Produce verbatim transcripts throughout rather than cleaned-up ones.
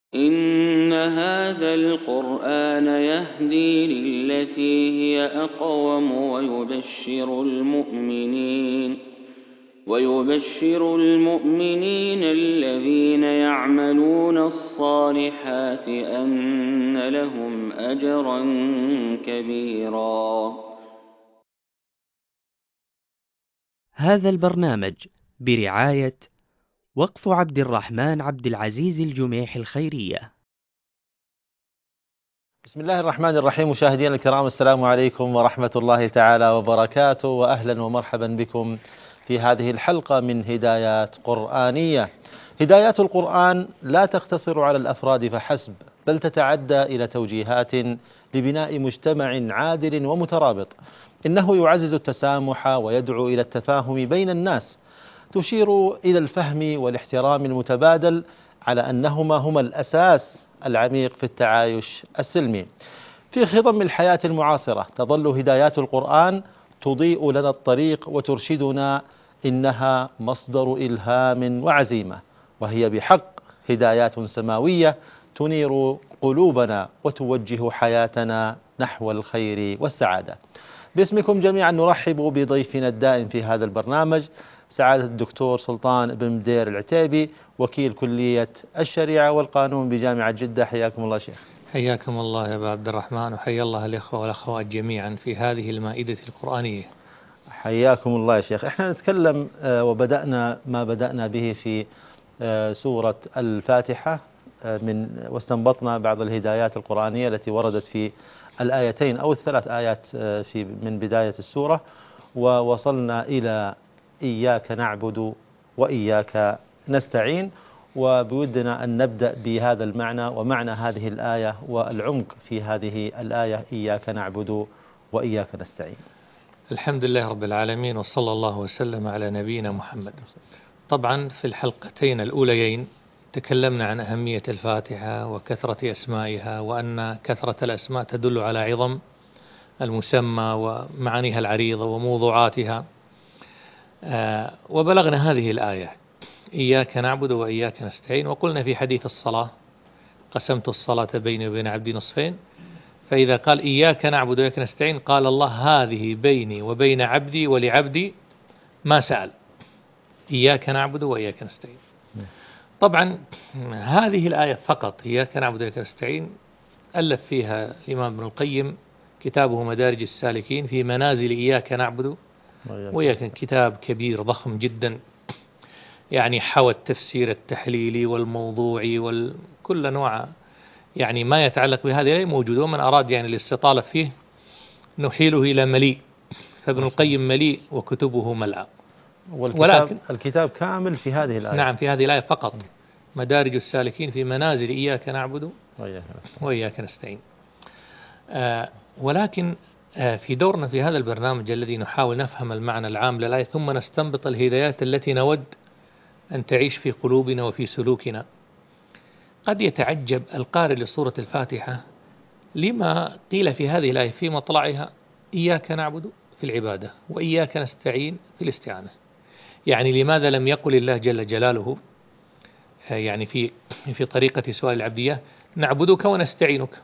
إن هذا القرآن يهدي للتي هي أقوم ويبشر المؤمنين ويبشر المؤمنين الذين يعملون الصالحات أن لهم أجرا كبيرا. هذا البرنامج برعاية وقف عبد الرحمن عبد العزيز الجميح الخيرية. بسم الله الرحمن الرحيم. مشاهدينا الكرام، السلام عليكم ورحمة الله تعالى وبركاته، وأهلا ومرحبا بكم في هذه الحلقة من هدايات قرآنية. هدايات القرآن لا تقتصر على الأفراد فحسب، بل تتعدى إلى توجيهات لبناء مجتمع عادل ومترابط. إنه يعزز التسامح ويدعو إلى التفاهم بين الناس، تشير إلى الفهم والاحترام المتبادل على أنهما هما الأساس العميق في التعايش السلمي. في خضم الحياة المعاصرة تظل هدايات القرآن تضيء لنا الطريق وترشدنا، إنها مصدر إلهام وعزيمة، وهي بحق هدايات سماوية تنير قلوبنا وتوجه حياتنا نحو الخير والسعادة. باسمكم جميعا نرحب بضيفنا الدائم في هذا البرنامج، سعادة الدكتور سلطان بن مدير العتيبي، وكيل كلية الشريعة والقانون بجامعة جدة. حياكم الله شيخ. حياكم الله يا أبا عبد الرحمن، وحيا الله الإخوة والأخوات جميعا في هذه المائدة القرآنية. حياكم الله يا شيخ. احنا نتكلم وبدأنا ما بدأنا به في سورة الفاتحة من واستنبطنا بعض الهدايات القرآنية التي وردت في الآيتين أو الثلاث آيات في من بداية السورة، ووصلنا إلى إياك نعبد وإياك نستعين، وبودنا أن نبدأ بهذا المعنى ومعنى هذه الآية والعمق في هذه الآية، إياك نعبد وإياك نستعين. الحمد لله رب العالمين، وصلى الله وسلم على نبينا محمد. طبعا في الحلقتين الأوليين تكلمنا عن أهمية الفاتحة وكثرة أسمائها، وأن كثرة الأسماء تدل على عظم المسمى ومعانيها العريضة وموضوعاتها. آه وبلغنا هذه الآية إياك نعبد وإياك نستعين، وقلنا في حديث الصلاة قسمت الصلاة بيني وبين عبدي نصفين، فإذا قال إياك نعبد وإياك نستعين قال الله هذه بيني وبين عبدي ولعبدي ما سأل. إياك نعبد وإياك نستعين. طبعا هذه الآية فقط إياك نعبد وإياك نستعين ألف فيها الإمام ابن القيم كتابه مدارج السالكين في منازل إياك نعبد وإياك، كتاب كبير ضخم جدا، يعني حوى التفسير التحليلي والموضوعي وكل نوع يعني ما يتعلق بهذه الآية موجود، ومن أراد يعني الاستطالة فيه نحيله إلى مليء، فابن القيم مليء وكتبه ملأ. ولكن الكتاب كامل في هذه الآية. نعم، في هذه الآية فقط مدارج السالكين في منازل إياك نعبد وإياك نستعين. آه ولكن آه في دورنا في هذا البرنامج الذي نحاول نفهم المعنى العام للآية ثم نستنبط الهدايات التي نود أن تعيش في قلوبنا وفي سلوكنا، قد يتعجب القارئ لسورة الفاتحة لما قيل في هذه الآية في مطلعها إياك نعبد في العبادة وإياك نستعين في الاستعانة. يعني لماذا لم يقل الله جل جلاله يعني في في طريقة سؤال العبدية نعبدك ونستعينك؟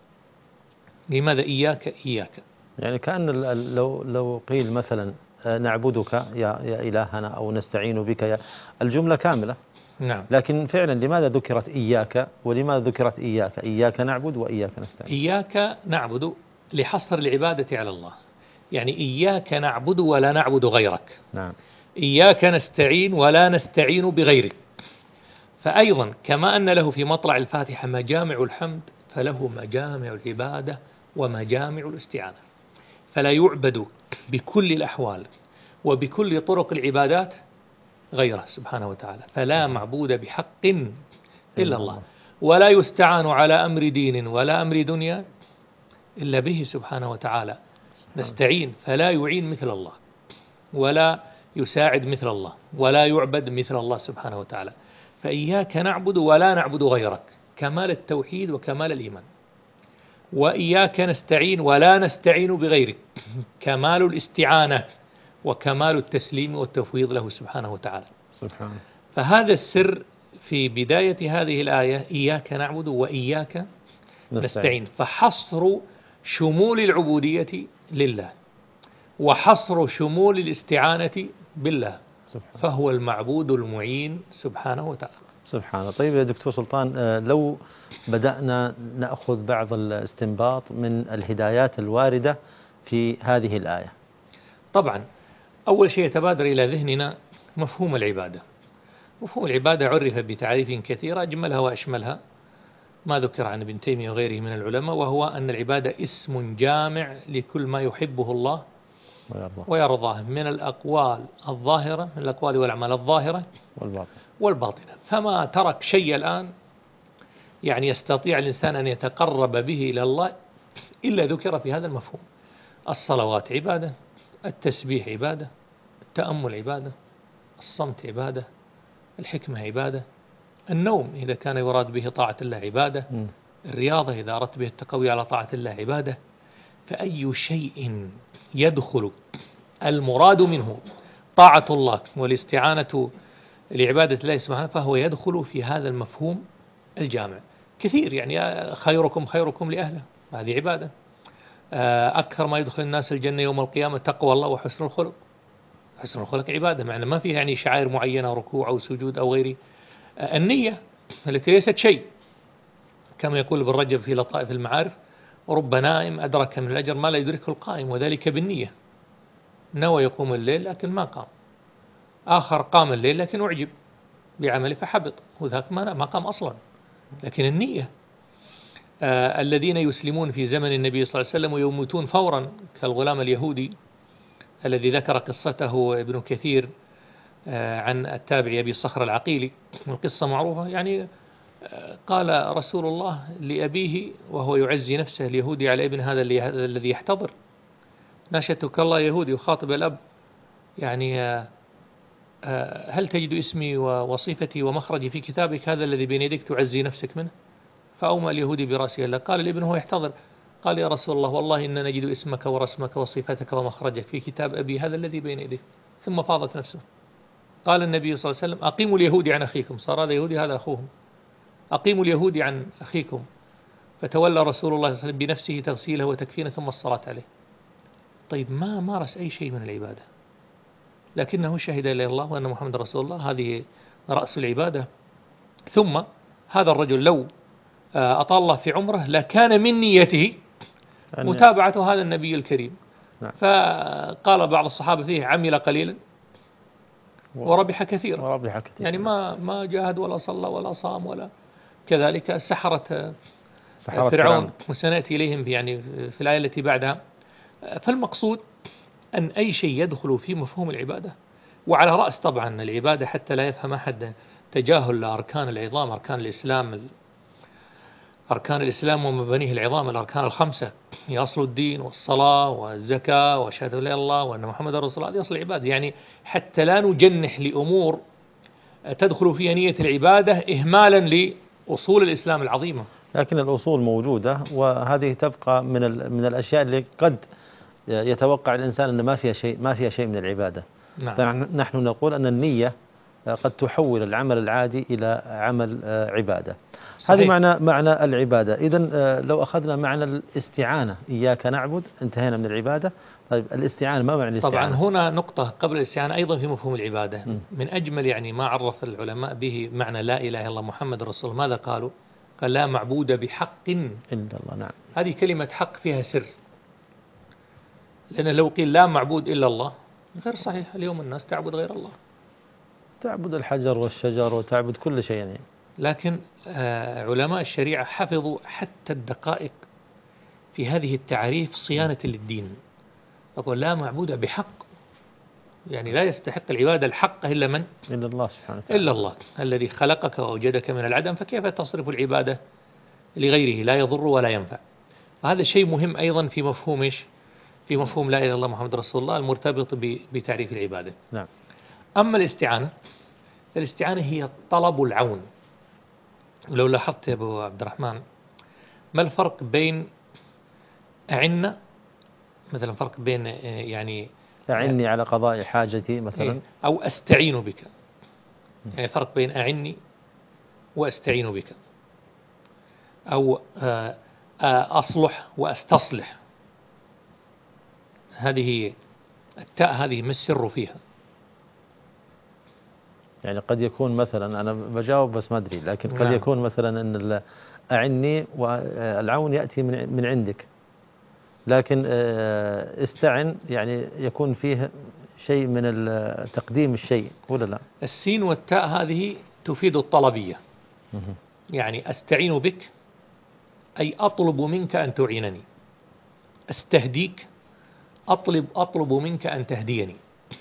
لماذا إياك إياك؟ يعني كأن لو لو قيل مثلا نعبدك يا يا إلهنا أو نستعين بك يا الجملة كاملة. نعم. لكن فعلا لماذا ذكرت إياك ولماذا ذكرت إياك؟ إياك نعبد وإياك نستعين. إياك نعبد لحصر العبادة على الله، يعني إياك نعبد ولا نعبد غيرك. نعم. إياك نستعين ولا نستعين بغيرك. فأيضا كما أن له في مطلع الفاتحة مجامع الحمد، فله مجامع العبادة ومجامع الاستعانة، فلا يعبد بكل الأحوال وبكل طرق العبادات غيره سبحانه وتعالى، فلا معبود بحق إلا الله، ولا يستعان على أمر دين ولا أمر دنيا إلا به سبحانه وتعالى نستعين، فلا يعين مثل الله ولا يساعد مثل الله ولا يعبد مثل الله سبحانه وتعالى. فإياك نعبد ولا نعبد غيرك، كمال التوحيد وكمال الإيمان. وإياك نستعين ولا نستعين بغيرك، كمال الاستعانة وكمال التسليم والتفويض له سبحانه وتعالى. سبحانه. فهذا السر في بداية هذه الآية إياك نعبد وإياك نستعين، فحصر شمول العبودية لله وحصر شمول الاستعانة بالله، سبحانه. فهو المعبود المعين سبحانه وتعالى. سبحانه. طيب يا دكتور سلطان، لو بدأنا نأخذ بعض الاستنباط من الهدايات الواردة في هذه الآية. طبعا أول شيء يتبادر إلى ذهننا مفهوم العبادة. مفهوم العبادة عرف بتعريف كثيرة أجملها وأشملها ما ذكر عن ابن تيمية وغيره من العلماء، وهو أن العبادة اسم جامع لكل ما يحبه الله ويرضاه من الأقوال الظاهرة، من الأقوال والأعمال الظاهرة والباطنة. فما ترك شيء الآن يعني يستطيع الإنسان أن يتقرب به إلى الله إلا ذكر في هذا المفهوم. الصلوات عبادة، التسبيح عبادة، التأمل عبادة، الصمت عبادة، الحكمة عبادة، النوم إذا كان يراد به طاعة الله عبادة، الرياضة إذا أردت به التقوي على طاعة الله عبادة. فأي شيء يدخل المراد منه طاعة الله والاستعانة لعبادة الله سبحانه فهو يدخل في هذا المفهوم الجامع. كثير يعني خيركم خيركم لأهله، هذه عبادة. أكثر ما يدخل الناس الجنة يوم القيامة تقوى الله وحسن الخلق. حسن الخلق عبادة، معنى ما فيه يعني شعائر معينة ركوع أو سجود أو غيره. النية التي ليست شيء، كما يقول ابن رجب في لطائف المعارف: رب نائم أدرك من الأجر ما لا يدركه القائم، وذلك بالنية. نوى يقوم الليل لكن ما قام، آخر قام الليل لكن أعجب بعمله فحبط، وذاك ما قام أصلا. لكن النية. آه الذين يسلمون في زمن النبي صلى الله عليه وسلم ويموتون فورا كالغلام اليهودي الذي ذكر قصته ابن كثير آه عن التابعي أبي صخر العقيلي، القصة معروفة. يعني آه قال رسول الله لأبيه وهو يعزي نفسه اليهودي على ابن هذا الذي يحتضر: ناشدتك الله يهودي، وخاطب الأب يعني آه هل تجد اسمي ووصيفتي ومخرجي في كتابك هذا الذي بين يديك تعزي نفسك منه؟ فأومى اليهودي برأسه. لا. قال الابن هو يحتضر، قال: يا رسول الله والله إننا نجد اسمك ورسمك وصفتك ومخرجك في كتاب أبي هذا الذي بين يديك. ثم فاضت نفسه. قال النبي صلى الله عليه وسلم: أقيموا اليهودي عن أخيكم. صار هذا يهودي هذا أخوهم. أقيموا اليهودي عن أخيكم. فتولى رسول الله صلى الله عليه وسلم بنفسه تغسيله وتكفينه ثم الصلاة عليه. طيب ما مارس أي شيء من العبادة، لكنه شهد إلى الله وأن محمد رسول الله، هذه رأس العبادة. ثم هذا الرجل لو أطال الله في عمره لكان من نيته متابعة هذا النبي الكريم. فقال بعض الصحابة فيه: عمل قليلا وربح كثيرا. وربح كثيرا. يعني ما ما جاهد ولا صلى ولا صام ولا كذلك السحرة فرعون، وسنأتي إليهم يعني في الآية التي بعدها. فالمقصود أن أي شيء يدخل في مفهوم العبادة، وعلى رأس طبعا العبادة حتى لا يفهم أحد تجاهل أركان العظام، أركان الإسلام أركان الإسلام ومبانيه العظام، الأركان الخمسة هي أصل الدين، والصلاة والزكاة وشهادة لا إله إلا الله وأن محمد رسول الله، هذه أصل العبادة. يعني حتى لا نجنح لأمور تدخل في نية العبادة إهمالا لأصول الإسلام العظيمة. لكن الأصول موجودة، وهذه تبقى من من الأشياء اللي قد يتوقع الإنسان أن ما فيها شيء ما فيها شيء من العبادة. نعم. فنحن نقول أن النية قد تحول العمل العادي إلى عمل عبادة. صحيح. هذه معنى معنى العبادة. إذن لو أخذنا معنى الاستعانة، إياك نعبد، انتهينا من العبادة. طيب الاستعانة، ما معنى الاستعانة؟ طبعا هنا نقطة قبل الاستعانة أيضا في مفهوم العبادة. م. من أجمل يعني ما عرف العلماء به معنى لا إله إلا الله محمد رسول الله، ماذا قالوا؟ قال: لا معبود بحق إلا الله. نعم. هذه كلمة حق فيها سر، لأن لو قيل لا معبود إلا الله غير صحيح. اليوم الناس تعبد غير الله، تعبد الحجر والشجر وتعبد كل شيء يعني. لكن علماء الشريعة حفظوا حتى الدقائق في هذه التعريف صيانة للدين. يقول: لا معبود بحق، يعني لا يستحق العبادة الحق إلا من؟ إلا الله سبحانه وتعالى. إلا الله الذي خلقك وأوجدك من العدم، فكيف تصرف العبادة لغيره لا يضر ولا ينفع؟ هذا شيء مهم أيضا في مفهوم إيش؟ في مفهوم لا إله إلا الله محمد رسول الله المرتبط بتعريف العبادة. نعم. أما الاستعانة، الاستعانة هي طلب العون. ولو لاحظت يا أبو عبد الرحمن، ما الفرق بين أعنا مثلا، فرق بين يعني أعني على قضاء حاجتي مثلا، أو أستعين بك، يعني فرق بين أعني وأستعين بك، أو أصلح وأستصلح. هذه التاء هذه ما السر فيها؟ يعني قد يكون مثلا، أنا بجاوب بس ما أدري، لكن قد نعم. يكون مثلا أن أعني والعون يأتي من من عندك، لكن استعن يعني يكون فيه شيء من تقديم الشيء ولا لا؟ السين والتاء هذه تفيد الطلبية، يعني أستعين بك أي أطلب منك أن تعينني، أستهديك أطلب أطلب منك أن تهديني.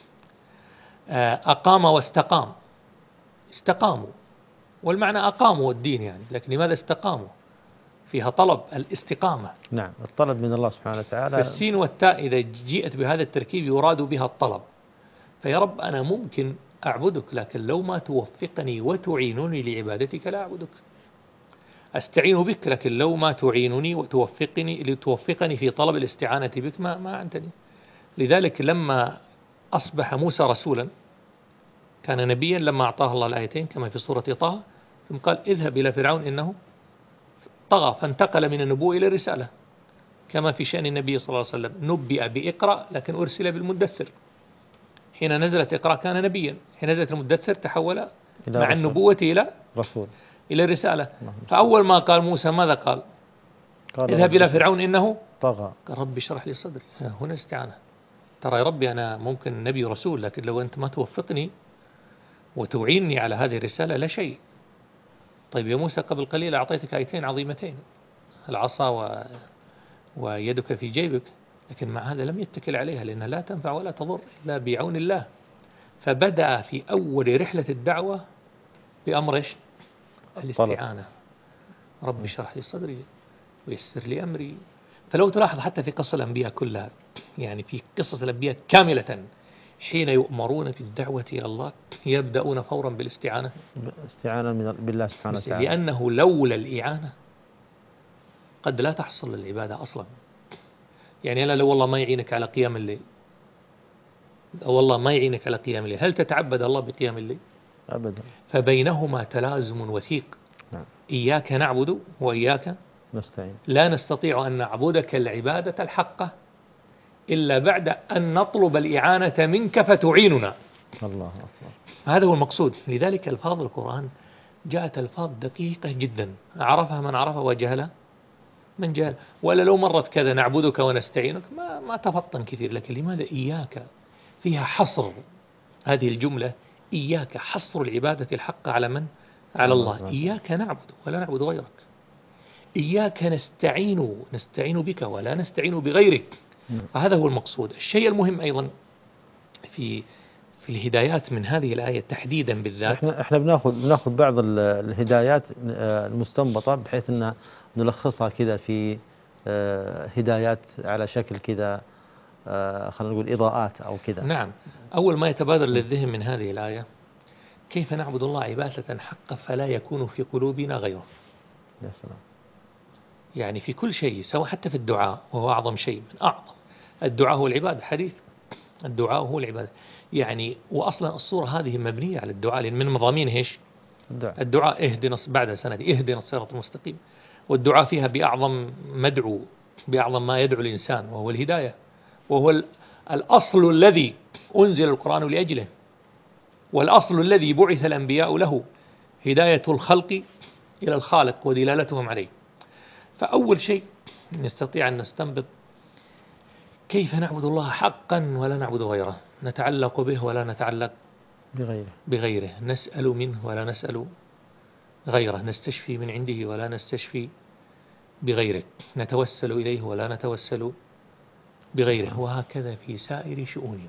أقام واستقام، استقاموا، والمعنى أقاموا الدين يعني، لكن لماذا استقاموا؟ فيها طلب الاستقامة. نعم، الطلب من الله سبحانه وتعالى. فالسين والتاء إذا جيءت بهذا التركيب يراد بها الطلب. فيا رب أنا ممكن أعبدك، لكن لو ما توفقني وتعينني لعبادتك لا أعبدك. أستعين بك، لكن لو ما تعينني وتوفقني لتوفقني في طلب الاستعانة بك ما ما أنتني. لذلك لما أصبح موسى رسولا كان نبيا، لما أعطاه الله الآيتين كما في سورة طه، ثم قال اذهب إلى فرعون إنه طغى، فانتقل من النبوة إلى الرسالة، كما في شأن النبي صلى الله عليه وسلم، نبئ بإقرأ لكن أرسل بالمدثر. حين نزلت إقرأ كان نبيا، حين نزلت المدثر تحول مع رسول. النبوة إلى رسول، إلى الرسالة. فأول ما قال موسى ماذا قال؟ قال اذهب إلى فرعون إنه طغى. قال ربي اشرح لي صدري. هنا استعانة. ترى يا ربي أنا ممكن نبي رسول، لكن لو أنت ما توفقني وتعينني على هذه الرسالة لا شيء. طيب يا موسى قبل قليل أعطيتك آيتين عظيمتين، العصا و... ويدك في جيبك، لكن مع هذا لم يتكل عليها لأنها لا تنفع ولا تضر إلا بعون الله. فبدأ في أول رحلة الدعوة بأمر إيش؟ الاستعانة. رب اشرح لي صدري ويسر لي أمري. فلو تلاحظ حتى في قصة الأنبياء كلها، يعني في قصص الأنبياء كاملة حين يؤمرون بالدعوة إلى الله يبدأون فورا بالاستعانة، استعانة من بالله سبحانه وتعالى، لأنه لولا الإعانة قد لا تحصل العبادة أصلا. يعني أنا لو والله ما يعينك على قيام الليل، أو والله ما يعينك على قيام الليل، هل تتعبد الله بقيام الليل؟ أبدا. فبينهما تلازم وثيق. نعم. إياك نعبد وإياك نستعين. لا نستطيع أن نعبدك العبادة الحقة إلا بعد أن نطلب الإعانة منك فتعيننا. الله أكبر. هذا هو المقصود. لذلك ألفاظ القرآن جاءت ألفاظ دقيقة جدا، عرفها من عرفها وجهلها من جهل. ولا لو مرت كذا نعبدك ونستعينك ما ما تفطن كثير. لكن لماذا إياك فيها حصر؟ هذه الجملة إياك حصر العبادة الحق على من؟ على الله. إياك نعبد ولا نعبد غيرك، إياك نستعين نستعين بك ولا نستعين بغيرك. فهذا هو المقصود. الشيء المهم أيضا في في الهدايات من هذه الآية تحديدا بالذات، احنا احنا بناخذ بناخذ بعض الهدايات المستنبطة بحيث ان نلخصها كذا في هدايات على شكل كذا، خلينا نقول إضاءات أو كذا. نعم. أول ما يتبادر للذهن من هذه الآية كيف نعبد الله عبادة حقا فلا يكون في قلوبنا غيره. يا سلام. يعني في كل شيء، سواء حتى في الدعاء وهو أعظم شيء من أعظم. الدعاء هو العبادة، حديث الدعاء هو العبادة. يعني وأصلا الصورة هذه مبنية على الدعاء، لأن من مضامين إيش؟ الدعاء. الدعاء اهدنا بعد سنة اهدنا الصراط المستقيم. والدعاء فيها بأعظم مدعو، بأعظم ما يدعو الإنسان، وهو الهداية، وهو الأصل الذي أنزل القرآن لأجله، والأصل الذي بعث الأنبياء له، هداية الخلق إلى الخالق ودلالتهم عليه. فأول شيء نستطيع أن نستنبط كيف نعبد الله حقا ولا نعبد غيره. نتعلق به ولا نتعلق بغيره, بغيره. نسأل منه ولا نسأل غيره. نستشفي من عنده ولا نستشفي بغيره. نتوسل إليه ولا نتوسل بغيره. وهكذا في سائر شؤوننا.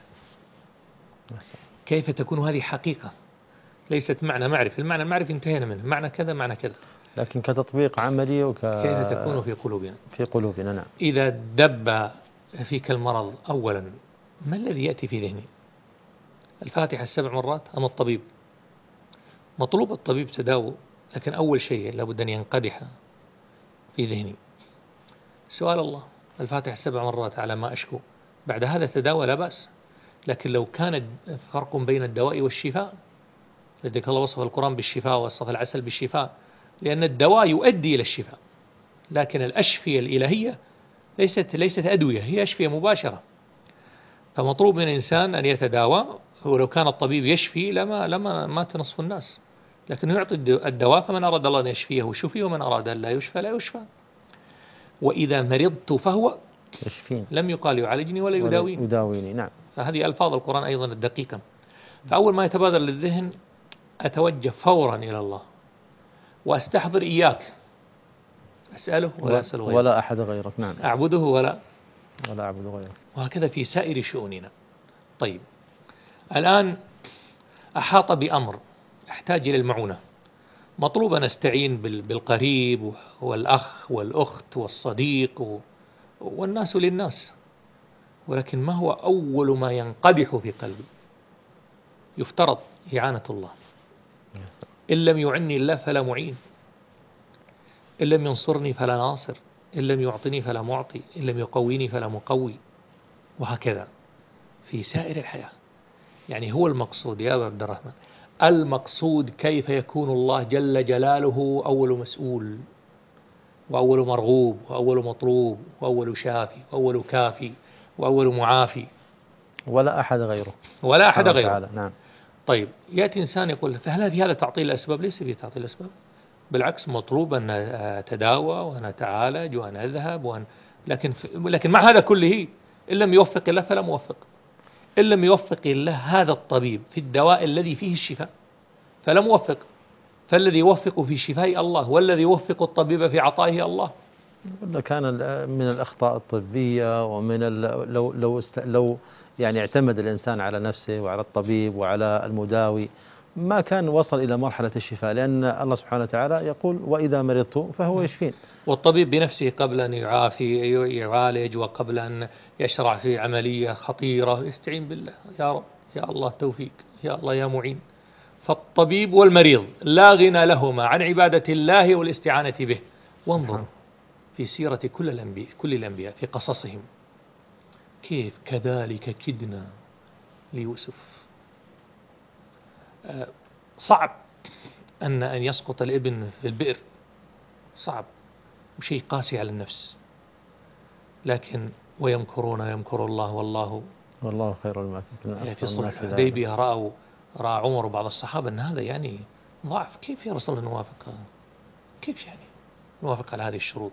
كيف تكون هذه حقيقة ليست معنى معرفة؟ المعنى المعرفة انتهينا منه، معنى كذا معنى كذا، لكن كتطبيق عملي وك... كيف تكون في قلوبنا؟ في قلوبنا. نعم. إذا دب فيك المرض أولا ما الذي يأتي في ذهني؟ الفاتحة السبع مرات أم الطبيب؟ مطلوب الطبيب تداوي، لكن أول شيء لابد أن ينقدح في ذهني سؤال الله. الفاتحة السبع مرات على ما أشكو، بعد هذا تداوى لا بأس. لكن لو كان فرق بين الدواء والشفاء لذلك الله وصف القرآن بالشفاء ووصف العسل بالشفاء، لأن الدواء يؤدي إلى الشفاء، لكن الأشفية الإلهية ليست ليست أدوية، هي أشفية مباشرة. فمطلوب من الإنسان أن يتداوى، ولو كان الطبيب يشفي لما لما مات نصف الناس، لكنه يعطي الدواء، فمن أراد الله أن يشفيه شفي، ومن أراد أن لا يشفى لا يشفى. وإذا مرضت فهو يشفين، لم يقال يعالجني ولا يداويني. يداويني نعم. فهذه ألفاظ القرآن أيضا الدقيقة. فأول ما يتبادر للذهن أتوجه فورا إلى الله وأستحضر إياك، أسأله ولا أسأل غيره، ولا أحد غيرك، نعم، أعبده ولا ولا أعبد غيرك، وهكذا في سائر شؤوننا. طيب الآن أحاط بأمر أحتاج إلى المعونة، مطلوب أن أستعين بالقريب والأخ والأخت والصديق والناس للناس، ولكن ما هو أول ما ينقدح في قلبي؟ يفترض إعانة الله. إن لم يعني الله فلا معين، إن لم ينصرني فلا ناصر، إن لم يعطني فلا معطي، إن لم يقويني فلا مقوي، وهكذا في سائر الحياة. يعني هو المقصود يا أبا عبد الرحمن، المقصود كيف يكون الله جل جلاله أول مسؤول وأول مرغوب وأول مطلوب وأول شافي وأول كافي وأول معافي، ولا أحد غيره، ولا أحد غيره. نعم. طيب يأتي إنسان يقول فهل في هذا تعطيل الأسباب؟ ليس فيه تعطيل الأسباب، بالعكس مطلوب أن أتداوى وأن أتعالج وأن أذهب وأن لكن لكن مع هذا كله إن لم يوفق الله فلا موفق. إن لم يوفق الله هذا الطبيب في الدواء الذي فيه الشفاء فلا موفق، فالذي يوفق في شفاء الله، والذي يوفق الطبيب في عطائه الله. كان من الأخطاء الطبية ومن لو لو لو يعني اعتمد الإنسان على نفسه وعلى الطبيب وعلى المداوي ما كان وصل إلى مرحلة الشفاء، لأن الله سبحانه وتعالى يقول وإذا مرضت فهو يشفين. والطبيب بنفسه قبل أن يعافي يعالج وقبل أن يشرع في عملية خطيرة يستعين بالله، يا رب يا الله توفيق، يا الله يا معين. فالطبيب والمريض لا غنى لهما عن عبادة الله والاستعانة به. وانظر في سيرة كل الأنبياء كل الأنبياء في قصصهم كيف كذلك كدنا ليوسف. صعب أن أن يسقط الابن في البئر، صعب وشيء قاسي على النفس، لكن ويمكرون ويمكر الله والله والله خير الماكرين. في صلح الحديبية رأوا رأى عمر وبعض الصحابة أن هذا يعني ضعف، كيف يا رسول الله نوافق، كيف يعني نوافق على هذه الشروط؟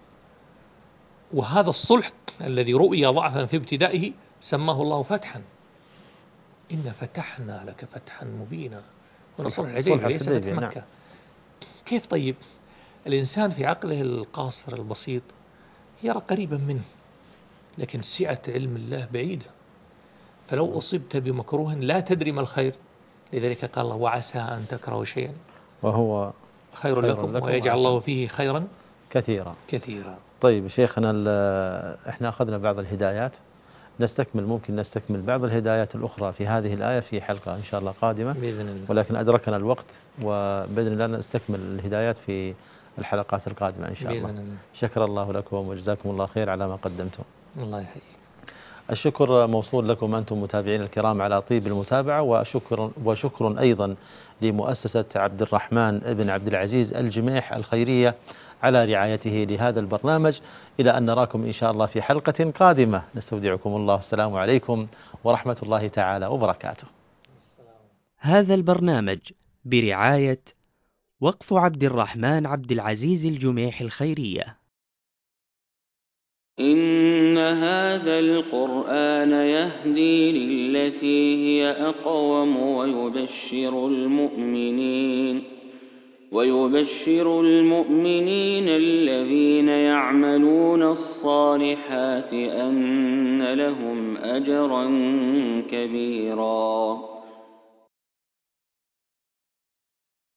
وهذا الصلح الذي رؤي ضعفا في ابتدائه سماه الله فتحا، إن فتحنا لك فتحا مبينا. ونصلح الحديبية ليس فتح مكة. نعم. كيف طيب الإنسان في عقله القاصر البسيط يرى قريبا منه، لكن سعة علم الله بعيدة. فلو أصبت بمكروه لا تدري ما الخير، لذلك قال الله وعسى أن تكرهوا شيئا وهو خير, خير لكم, لكم ويجعل الله فيه خيرا كثيرا كثيرا. طيب شيخنا، احنا أخذنا بعض الهدايات، نستكمل ممكن نستكمل بعض الهدايات الأخرى في هذه الآية في حلقة إن شاء الله قادمة بإذن الله، ولكن أدركنا الوقت، وبإذن الله نستكمل الهدايات في الحلقات القادمة إن شاء الله. الله. شكر الله لكم وجزاكم الله خير على ما قدمتم. الله يحييك. الشكر موصول لكم أنتم متابعين الكرام على طيب المتابعة، وشكر وشكر أيضا لمؤسسة عبد الرحمن بن عبد العزيز الجميح الخيرية على رعايته لهذا البرنامج. إلى أن نراكم إن شاء الله في حلقة قادمة، نستودعكم الله، السلام عليكم ورحمة الله تعالى وبركاته. هذا البرنامج برعاية وقف عبد الرحمن عبد العزيز الجميح الخيرية. إن هذا القرآن يهدي للتي هي أقوم ويبشر المؤمنين ويبشر المؤمنين الذين يعملون الصالحات أن لهم أجرا كبيرا.